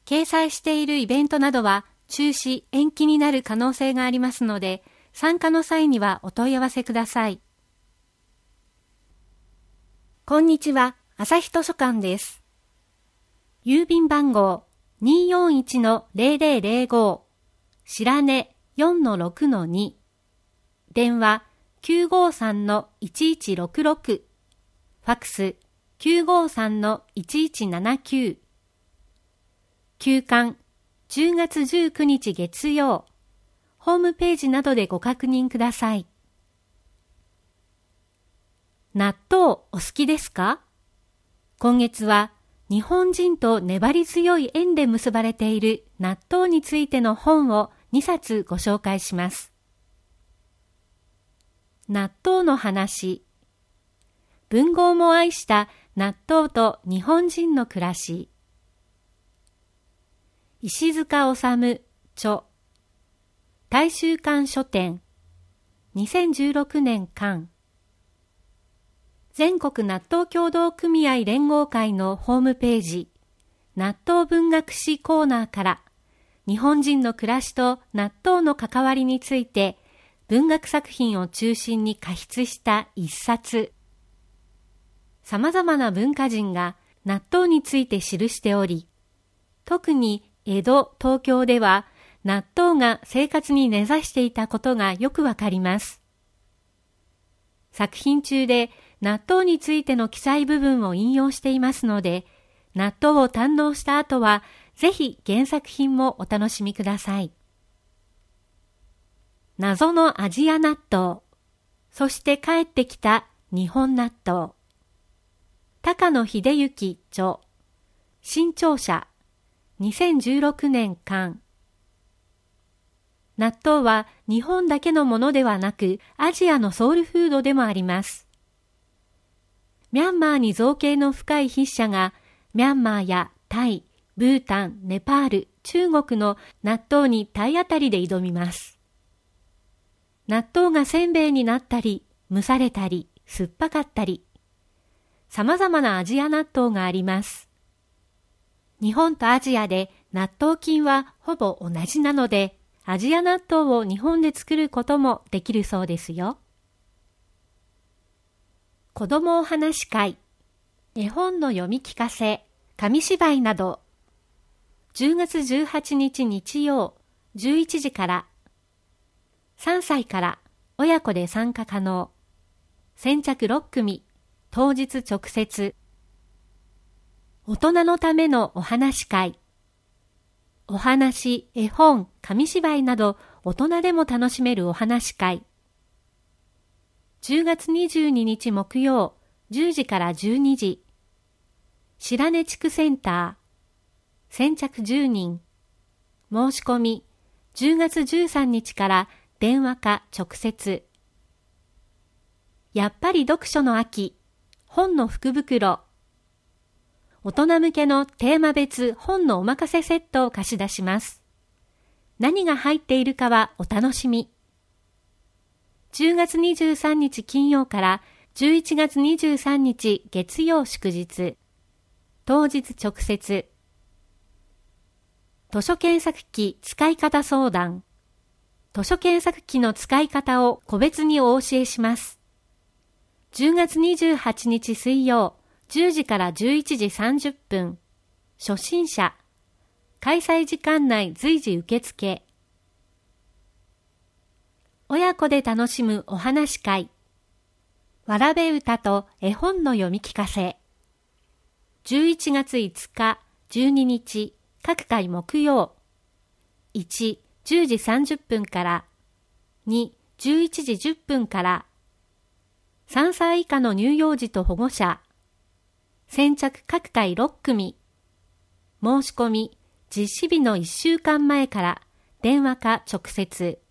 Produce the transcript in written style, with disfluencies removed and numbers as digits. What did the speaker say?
掲載しているイベントなどは中止・延期になる可能性がありますので、参加の際にはお問い合わせください。こんにちは、朝日図書館です。郵便番号 241-0005 白根 4-6-2 電話 953-1166 ファクス 953-1179 休刊10月19日月曜、ホームページなどでご確認ください。納豆お好きですか？今月は日本人と粘り強い縁で結ばれている納豆についての本を2冊ご紹介します。納豆の話。文豪も愛した納豆と日本人の暮らし。石塚治虫著。大衆館書店。2016年刊。全国納豆協同組合連合会のホームページ、納豆文学史コーナーから日本人の暮らしと納豆の関わりについて文学作品を中心に加筆した一冊。様々な文化人が納豆について記しており、特に江戸、東京では納豆が生活に根ざしていたことがよくわかります。作品中で納豆についての記載部分を引用していますので、納豆を堪能した後は、ぜひ原作品もお楽しみください。謎のアジア納豆、そして帰ってきた日本納豆。高野秀之著、新潮社、2016年刊。納豆は日本だけのものではなく、アジアのソウルフードでもあります。ミャンマーに造詣の深い筆者が、ミャンマーやタイ、ブータン、ネパール、中国の納豆に体当たりで挑みます。納豆がせんべいになったり、蒸されたり、酸っぱかったり、様々なアジア納豆があります。日本とアジアで納豆菌はほぼ同じなので、アジア納豆を日本で作ることもできるそうですよ。子供お話会、絵本の読み聞かせ、紙芝居など、10月18日日曜11時から、3歳から親子で参加可能、先着6組、当日直接、大人のためのお話会、お話、絵本、紙芝居など大人でも楽しめるお話会、10月22日木曜10時から12時、白根地区センター、先着10人、申し込み10月13日から電話か直接。やっぱり読書の秋、本の福袋。大人向けのテーマ別本のおまかせセットを貸し出します。何が入っているかはお楽しみ。10月23日金曜から11月23日月曜祝日。当日直接。図書検索機使い方相談。図書検索機の使い方を個別にお教えします。10月28日水曜10時から11時30分。初心者。開催時間内随時受付。親子で楽しむお話会。わらべ歌と絵本の読み聞かせ。11月5日、12日、各回木曜。1、10時30分から。2、11時10分から。3歳以下の乳幼児と保護者。先着各回6組。申し込み、実施日の1週間前から電話か直接。